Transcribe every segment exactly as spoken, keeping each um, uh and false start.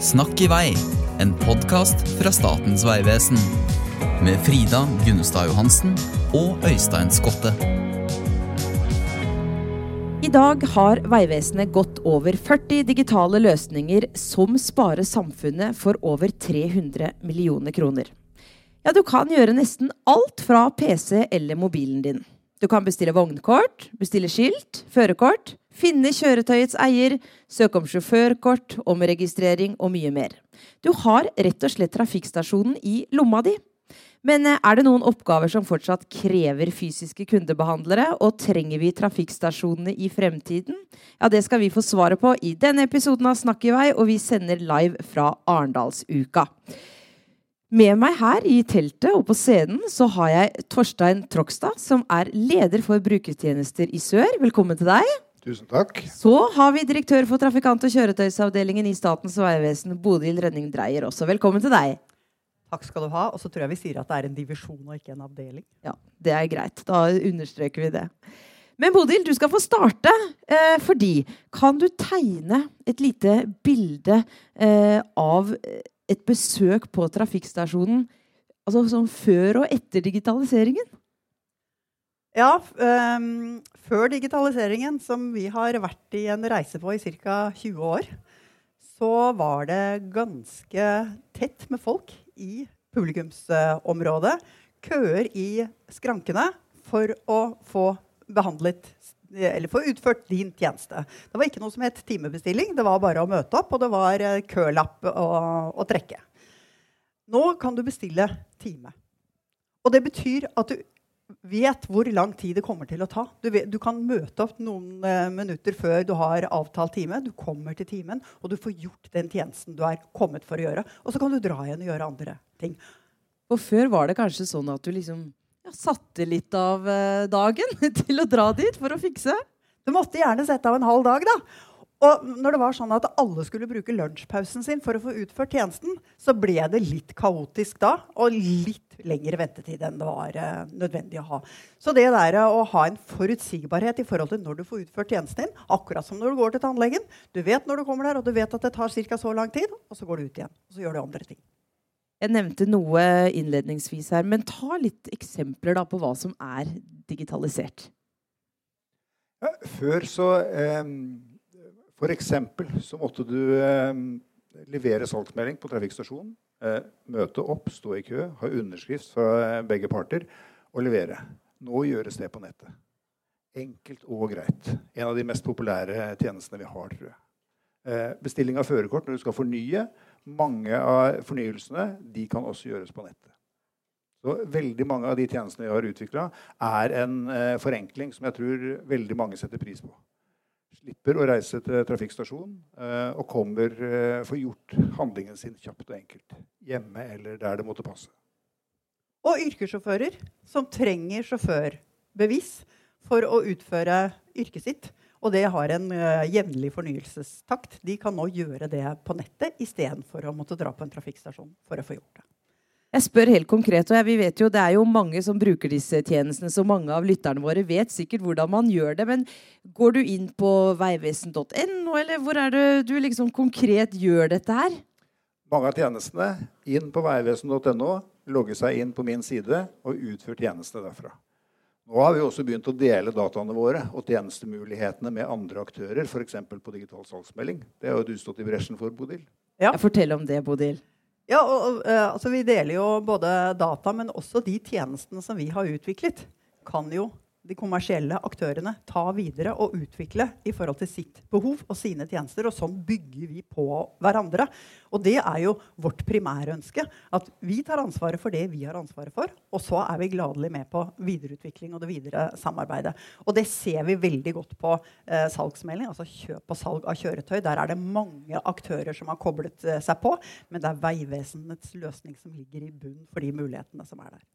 Snakk i vei, en podcast fra Statens vegvesen. Med Frida Gunnestad Johansen og Øystein Skotte. I dag har Vegvesenet gått over førti digitale løsninger som sparer samfunnet for over tre hundre millioner kroner. Ja, du kan gjøre nesten alt fra P C eller mobilen din. Du kan bestille vognkort, bestille skilt, førerkort, finne kjøretøyets eier, søke om sjåførkort, omregistrering og mye mer. Du har rett og slett trafikkstasjonen i lomma di. Men er det noen oppgaver som fortsatt krever fysiske kundebehandlere, og trenger vi trafikkstasjonene i fremtiden? Ja, det skal vi få svaret på i denne episoden av Snakk i vei, og vi sender live fra Arendalsuka. Med meg her i teltet og på scenen så har jeg Torstein Trogstad, som er leder for brukertjenester i Sør. Velkommen til deg. Tusen takk. Så har vi direktør for trafikant- og kjøretøysavdelingen i Statens vegvesen, Bodil Rønning Dreyer også. Velkommen til deg. Takk skal du ha, og så tror jeg vi sier at det er en divisjon og ikke en avdeling. Ja, det er greit. Da understreker vi det. Men Bodil, du skal få starte, eh, fordi kan du tegne et lite bilde eh, av et besøk på trafikkstasjonen, altså sånn før og etter digitaliseringen? Ja, um, før digitaliseringen, som vi har vært i en reise på i cirka tjue år, så var det ganske tett med folk i publikumsområdet, køer i skrankene for å få behandlet eller få utført din tjeneste. Det var ikke noe som het timebestilling, det var bare å møte opp, og det var kølapp å, å trekke. Nå kan du bestille time. Og det betyr at du vet hvor lang tid det kommer til å ta. Du, vet, du kan møte opp noen uh, minutter før du har avtalt time. Du kommer til timen, og du får gjort den tjenesten du er kommet for å gjøre. Og så kan du dra igjen og gjøre andre ting. Og før var det kanskje sånn at du liksom ja, satte litt av uh, dagen til å dra dit for å fikse? Du måtte gjerne sette av en halv dag da. Og når det var sånn at alle skulle bruke lunsjpausen sin for å få utført tjenesten, så ble det litt kaotisk da, og litt lengre ventetid enn det var uh, nødvendig å ha. Så det der uh, å ha en forutsigbarhet i forhold til når du får utført tjenesten din, akkurat som når du går til tannlegen, du vet når du kommer der, og du vet at det tar cirka så lang tid, og så går du ut igjen, og så gjør du andre ting. Jeg nevnte noe innledningsvis her, men ta litt eksempler da på hva som er digitalisert. Ja, før så, eh, for eksempel, så måtte du eh, levere salgsmelding på trafikkstasjonen, eh, møte opp, stå i kø, ha underskrift fra begge parter, og levere. Nå gjøres det på nettet. Enkelt og greit. En av de mest populære tjenestene vi har, tror jeg. Eh, bestilling av førerkort når du skal fornye, mange av fornyelsene, de kan også gjøres på nettet. Så veldig mange av de tjenestene vi har utviklet er en eh, forenkling som jeg tror veldig mange setter pris på. Slipper å reise til trafikkstasjonen eh, og kommer eh, for gjort handlingen sin kjapt og enkelt. Hjemme eller der det måtte passe. Og yrkessjåfører som trenger sjåførbevis for å utføre yrket sitt. Og det har en uh, jevnlig fornyelsestakt. De kan nå gjøre det på nettet i stedet for å måtte dra på en trafikkstasjon for å få gjort det. Jeg spør helt konkret, og jeg, vi vet jo, det er jo mange som bruker disse tjenestene, så mange av lytterne våre vet sikkert hvordan man gjør det, men går du inn på veivesen punktum no, eller hvor er det du liksom konkret gjør dette her? Mange av tjenestene inn på veivesen punktum no, logger seg inn på min side og utfører tjenestene derfra. Nå har vi også begynt å dele dataene våre og tjenestemulighetene med andre aktører, for eksempel på digital salgsmelding. Det har jo du stått i bresjen for, Bodil. Ja. Fortell om det, Bodil. Ja, og, og, altså vi deler jo både data, men også de tjenestene som vi har utviklet, kan jo de kommersielle aktørene ta videre og utvikle i forhold til sitt behov og sine tjenester, og sånn bygger vi på hverandre. Og det er jo vårt primærønske, at vi tar ansvaret for det vi har ansvaret for, og så er vi gladelig med på videreutvikling og det videre samarbeidet. Og det ser vi veldig godt på eh, salgsmelding, altså kjøp og salg av kjøretøy. Der er det mange aktører som har koblet eh, seg på, men det er Vegvesenets løsning som ligger i bunn for de mulighetene som er der.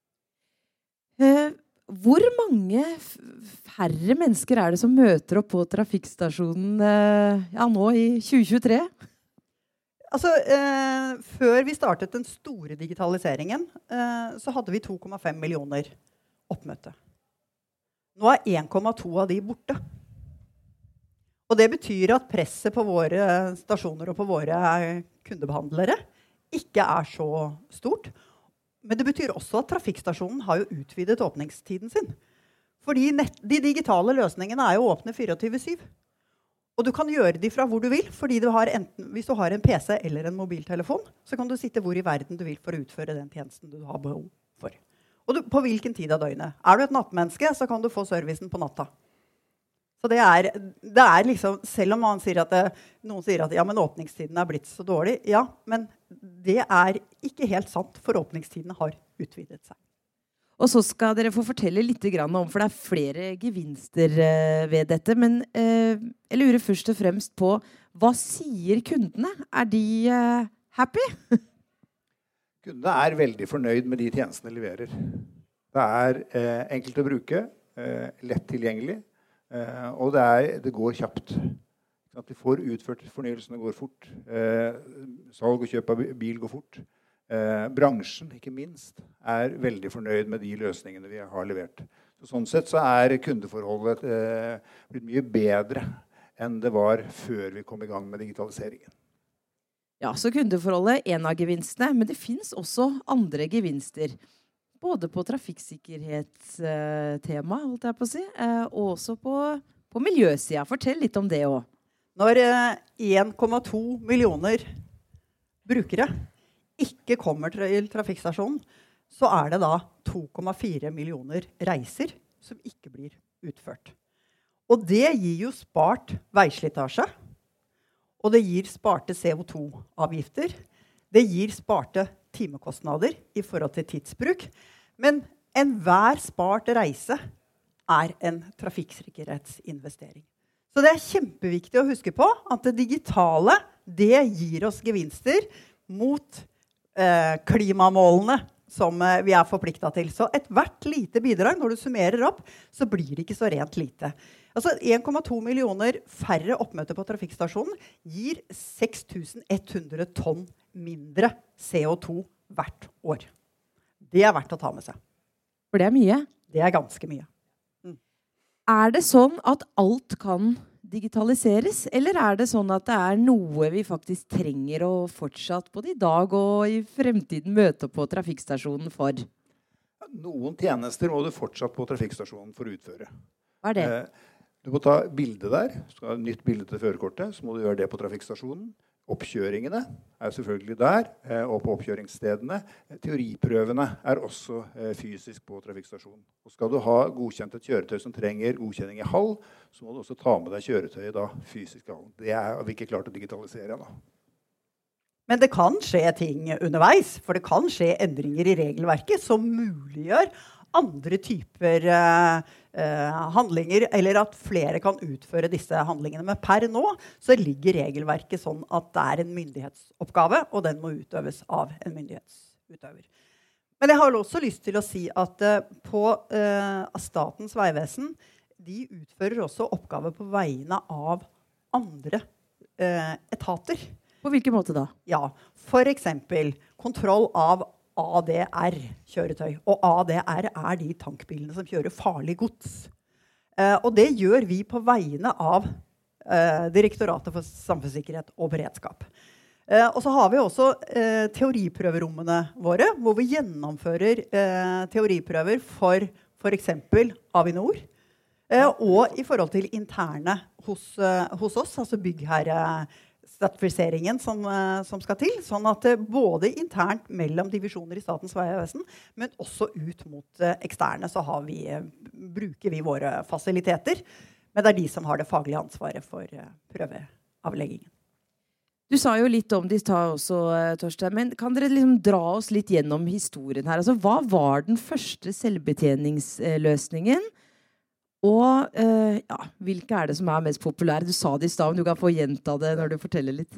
Uh. Hvor mange færre mennesker er det som møter opp på trafikkstasjonen eh, ja, nå i tjue tjuetre? Altså, eh, før vi startet den store digitaliseringen, eh, så hadde vi to komma fem millioner oppmøte. Nå er en komma to av de borte. Og det betyr at presset på våre stasjoner og på våre kundebehandlere ikke er så stort. Men det betyr også at trafikkstasjonen har jo utvidet åpningstiden sin. Fordi nett, de digitale løsningene er jo åpne tjuefire syv. Og du kan gjøre de fra hvor du vil, fordi du har enten, hvis du har en P C eller en mobiltelefon, så kan du sitte hvor i verden du vil for å utføre den tjenesten du har behov for. Og du, på hvilken tid av døgnet. Er du et nattmenneske, så kan du få servicen på natta. Så det er, det er liksom, selv om man sier at det, noen sier at ja, men åpningstiden er blitt så dårlig, ja, men det er ikke helt sant, for åpningstidene har utvidet seg. Og så skal dere få fortelle litt grann om, for det er flere gevinster eh, ved dette, men eh, jeg lurer først og fremst på, hva sier kundene? Er de eh, happy? Kundene er veldig fornøyd med de tjenestene de leverer. Det er eh, enkelt å bruke, eh, lett tilgjengelig, eh, og det, er, det går kjapt. At de får utført fornyelsene går fort. Eh, salg og kjøp av bil går fort. Eh, bransjen, ikke minst, er veldig fornøyd med de løsningene vi har levert. Så sånn sett så er kundeforholdet eh, blitt mye bedre enn det var før vi kom i gang med digitaliseringen. Ja, så kundeforholdet er en av gevinstene, men det finnes også andre gevinster. Både på trafikksikkerhetstema, holdt jeg på å si, eh, og også på, på miljøsida. Fortell litt om det også. Når eh, en komma to millioner brukere ikke kommer til trafikkstasjonen, så er det da to komma fire millioner reiser som ikke blir utført. Og det gir jo spart veislitasje, og det gir sparte C O to avgifter, det gir sparte timekostnader i forhold til tidsbruk, men enhver spart reise er en trafikksikkerhetsinvestering. Så det er kjempeviktig å huske på at det digitale, det gir oss gevinster mot klimamålene som vi er forpliktet til. Så et hvert lite bidrag, når du summerer opp, så blir det ikke så rent lite. Altså en komma to millioner færre oppmøter på trafikkstasjonen gir seks tusen ett hundre tonn mindre C O to hvert år. Det er verdt å ta med seg. For det er mye. Det er ganske mye. Mm. Er det sånn at alt kan digitaliseres, eller er det sånn at det er noe vi faktisk trenger å fortsatt både i dag og i fremtiden møte på trafikkstasjonen for? Noen tjenester må du fortsatt på trafikkstasjonen for å utføre. Hva er det? Eh, du må ta bilde der. Du skal ha et nytt bilde til førerkortet, så må du gjøre det på trafikkstasjonen. Oppkjøringene er selvfølgelig der, eh, og på oppkjøringsstedene. Teoriprøvene er også eh, fysisk på trafikkstasjonen. Og skal du ha godkjent et kjøretøy som trenger godkjenning i hall, så må du også ta med deg kjøretøyet da, fysisk i hallen. Det er vi ikke klart å digitalisere ennå. Men det kan skje ting underveis, for det kan skje endringer i regelverket som muliggjør andre typer eh, eh, handlinger, eller at flere kan utføre disse handlingene. Men per nå så ligger regelverket sånn at det er en myndighetsoppgave, og den må utøves av en myndighetsutøver. Men jeg har også lyst til å si at eh, på eh, Statens vegvesen, de utfører også oppgaver på vegne av andre eh, etater. På hvilken måte da? Ja, for eksempel kontroll av A D R-kjøretøy. Og A D R er de tankbilene som kjører farlig gods. Eh, og det gjør vi på vegne av eh, Direktoratet for samfunnssikkerhet og beredskap. Eh, og så har vi også eh, teoriprøverommene våre, hvor vi gjennomfører eh, teoriprøver for for eksempel Avinor, eh, og i forhold til interne hos, eh, hos oss, altså byggherresertifiseringen som, eh, som skal til, sånn at eh, både internt mellom divisjoner i Statens vegvesen, men også ut mot eh, eksterne, så har vi, eh, bruker vi våre fasiliteter, men det er de som har det faglige ansvaret for eh, prøveavleggingen. Du sa jo litt om det i stad også, Torstein, men kan dere liksom dra oss litt gjennom historien her? Altså, hva var den første selvbetjeningsløsningen? Og uh, ja, hvilke er det som er mest populære? Du sa det i stad, men du kan få gjenta det når du forteller litt.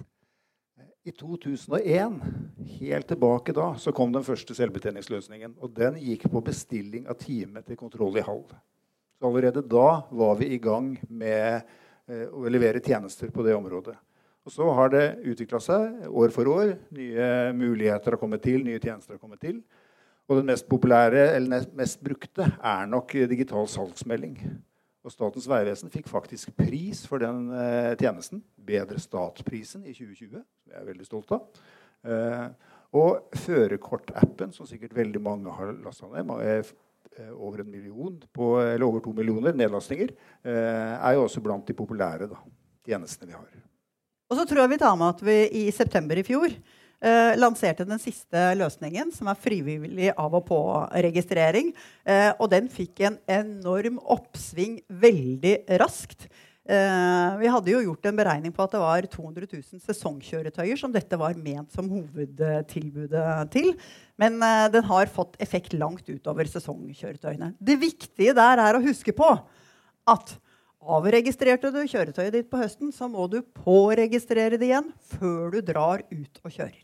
I to tusen og en, helt tilbake da, så kom den første selvbetjeningsløsningen. Og den gikk på bestilling av time til kontroll i hall. Så allerede da var vi i gang med uh, å levere tjenester på det området. Og så har det utviklet seg år for år. Nye muligheter har kommet til, nye tjenester har kommet til. Og den mest populære, eller mest brukte, er nok digital salgsmelding. Og Statens vegvesen fikk faktisk pris for den eh, tjenesten. Bedre statsprisen i tjue tjue, som jeg er veldig stolt av. Eh, og førerkortappen, som sikkert veldig mange har lastet ned, er over en million, på, eller over to millioner nedlastninger, eh, er jo også blant de populære da, tjenestene vi har. Og så tror jeg vi tar med at vi i september i fjor Eh, lanserte den siste løsningen, som er frivillig av- og på-registrering. Eh, og den fikk en enorm oppsving veldig raskt. Eh, vi hadde jo gjort en beregning på at det var to hundre tusen sesongkjøretøyer som dette var ment som hovedtilbudet til. Men eh, den har fått effekt langt utover sesongkjøretøyene. Det viktige der er å huske på at avregistrerte du kjøretøyet ditt på høsten, så må du påregistrere det igjen før du drar ut og kjører.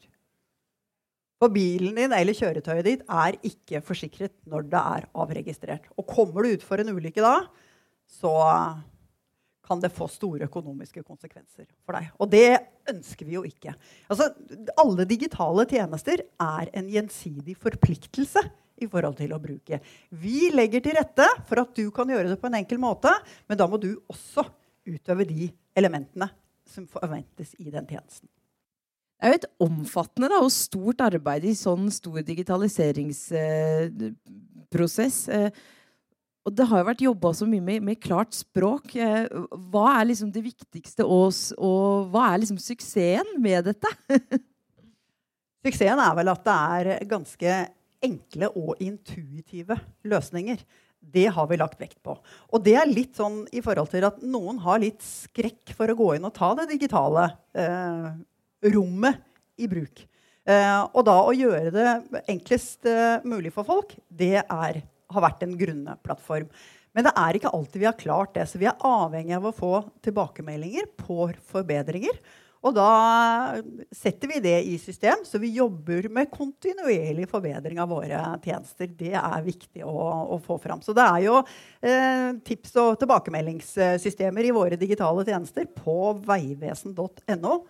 For bilen din eller kjøretøyet ditt er ikke forsikret når det er avregistrert. Og kommer du ut for en ulykke da, så kan det få store økonomiske konsekvenser for deg. Og det ønsker vi jo ikke. Altså, alle digitale tjenester er en gjensidig forpliktelse i forhold til å bruke. Vi legger til rette for at du kan gjøre det på en enkel måte, men da må du også utøve de elementene som forventes i den tjenesten. Det er jo et omfattende da, og stort arbeid i sånn stor digitaliseringsprosess. Eh, og det har jo vært jobbet så mye med, med klart språk. Eh, hva er liksom det viktigste, og, og hva er liksom suksessen med dette? Suksessen er vel at det er ganske enkle og intuitive løsninger. Det har vi lagt vekt på. Og det er litt sånn i forhold til at noen har litt skrekk for å gå inn og ta det digitale eh, rommet i bruk. Eh, og da å gjøre det enklest eh, mulig for folk, det er, har vært en grunneplattform. Men det er ikke alltid vi har klart det, så vi er avhengig av å få tilbakemeldinger på forbedringer. Og da setter vi det i system, så vi jobber med kontinuerlig forbedring av våre tjenester. Det er viktig å, å få fram. Så det er jo eh, tips- og tilbakemeldingssystemer i våre digitale tjenester på veivesen punktum no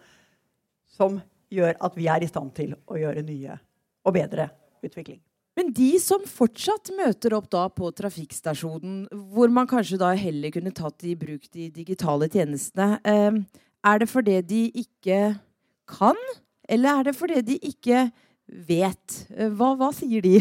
som gjør at vi er i stand til å gjøre nye og bedre utvikling. Men de som fortsatt møter opp da på trafikkstasjonen, hvor man kanskje da heller kunne tatt i bruk de digitale tjenestene, eh, er det fordi de ikke kan, eller er det fordi de ikke vet? Hva, hva sier de?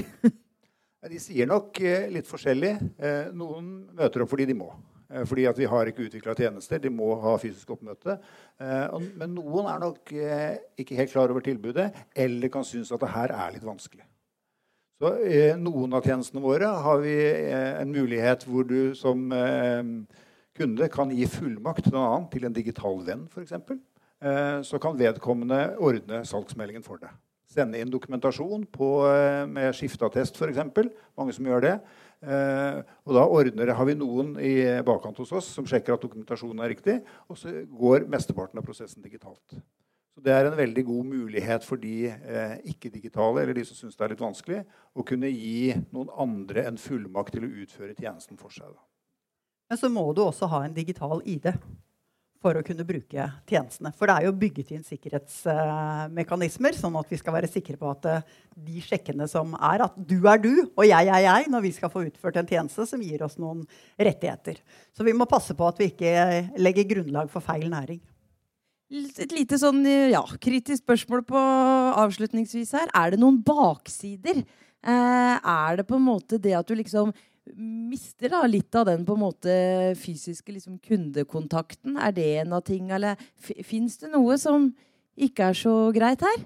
De sier nok eh, litt forskjellig. Eh, noen møter opp fordi de må. Eh, fordi at vi har ikke utviklet tjenester. De må ha fysisk oppmøte. Eh, og, men noen er nok eh, ikke helt klar over tilbudet, eller kan synes at det her er litt vanskelig. Så eh, noen av tjenestene våre har vi eh, en mulighet hvor du som eh, kunde kan gi fullmakt til en annen, til en digital venn for eksempel. Eh, så kan vedkommende ordne salgsmeldingen for deg. Sende inn dokumentasjon på, eh, med skifteattest for eksempel. Mange som gjør det. Eh, og da ordner, har vi noen i bakkant hos oss som sjekker at dokumentasjonen er riktig, og så går mesteparten av prosessen digitalt. Så det er en veldig god mulighet for de eh, ikke-digitale, eller de som synes det er litt vanskelig, å kunne gi noen andre en fullmakt til å utføre tjenesten for seg. Da. Men så må du også ha en digital I D for å kunne bruke tjenestene. For det er jo bygget inn sikkerhetsmekanismer, sånn at vi skal være sikre på at de sjekkene som er at du er du, og jeg er jeg, når vi skal få utført en tjeneste som gir oss noen rettigheter. Så vi må passe på at vi ikke legger grunnlag for feil næring. Et lite sånn, ja, kritisk spørsmål på avslutningsvis her. Er det noen baksider? Eh, er det på en måte det at du liksom mister da litt av den på en måte fysiske liksom, kundekontakten? Er det en av ting, eller finnes det noe som ikke er så greit her?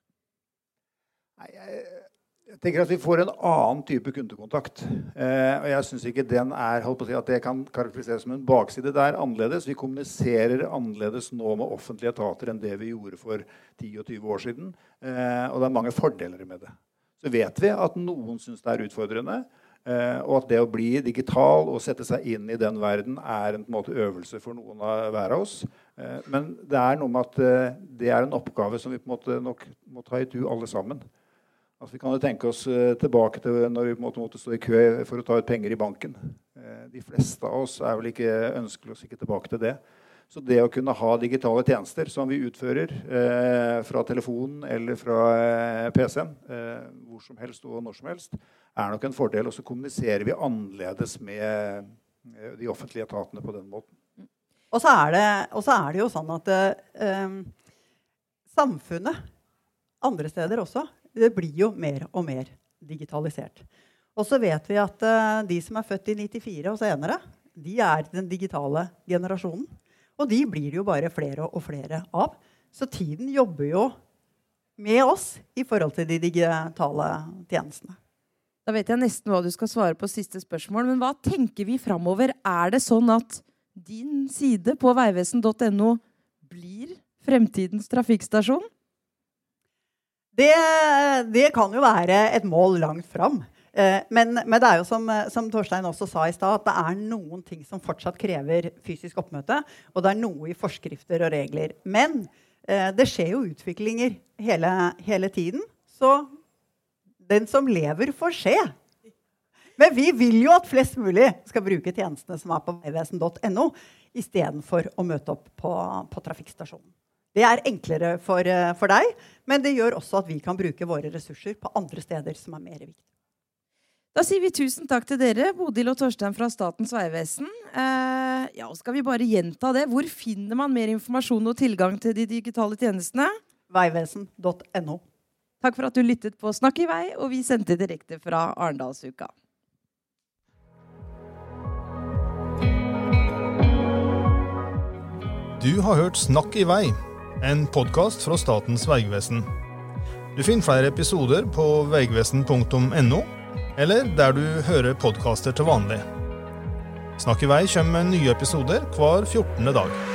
Nei, jeg, jeg tenker at vi får en annen type kundekontakt. Eh, og jeg synes ikke den er, holdt på å si, at det kan karakteriseres som en bakside. Det er annerledes. Vi kommuniserer annerledes nå med offentlige etater enn det vi gjorde for ti og tyve år siden. Eh, og det er mange fordeler med det. Så vet vi at noen synes det er utfordrende. Uh, og at det å bli digital og sette seg inn i den verden er en, på en måte, øvelse for noen av hver av oss. Uh, men det er noe med at uh, det er en oppgave som vi på en måte nok må ta i tu alle sammen. Altså, vi kan jo tenke oss uh, tilbake til når vi på en måte måtte stå i kø for å ta ut penger i banken. Uh, de fleste av oss er vel ikke ønskelig å stikke tilbake til det. Så det å kunne ha digitale tjenester som vi utfører eh, fra telefonen eller fra eh, P C-en, eh, hvor som helst og når som helst, er nok en fordel. Og så kommuniserer vi annerledes med de offentlige etatene på den måten. Og så er det, og så er det jo sånn at eh, samfunnet, andre steder også, det blir jo mer og mer digitalisert. Og så vet vi at eh, de som er født i nittifire og senere, de er den digitale generasjonen. Og de blir jo bare flere og flere av. Så tiden jobber jo med oss i forhold til de digitale tjenestene. Da vet jeg nesten hva du skal svare på siste spørsmål, men hva tenker vi fremover? Er det sånn at din side på veivesen punktum no blir fremtidens trafikkstasjon? Det, det kan jo være et mål langt fram. Eh, men, men det er jo som, som Torstein også sa i stad, at det er noen ting som fortsatt krever fysisk oppmøte, og det er noe i forskrifter og regler. Men eh, det skjer jo utviklinger hele, hele tiden, så den som lever får se. Men vi vil jo at flest mulig skal bruke tjenestene som er på veivesen punktum no, i stedet for å møte opp på, på trafikkstasjonen. Det er enklere for, for deg, men det gjør også at vi kan bruke våre ressurser på andre steder som er mer viktige. Da sier vi tusen takk til dere, Bodil og Torstein fra Statens vegvesen. Eh, ja, skal vi bare gjenta det? Hvor finner man mer informasjon og tilgang til de digitale tjenestene? veivesen punktum no. Takk for at du lyttet på Snakk i vei, og vi sendte direkte fra Arendalsuka. Du har hørt Snakk i vei, en podcast fra Statens vegvesen. Du finner flere episoder på veivesen punktum no, eller der du hører podcaster til vanlig. Snakk i vei kommer med nye episoder hver fjortende dag.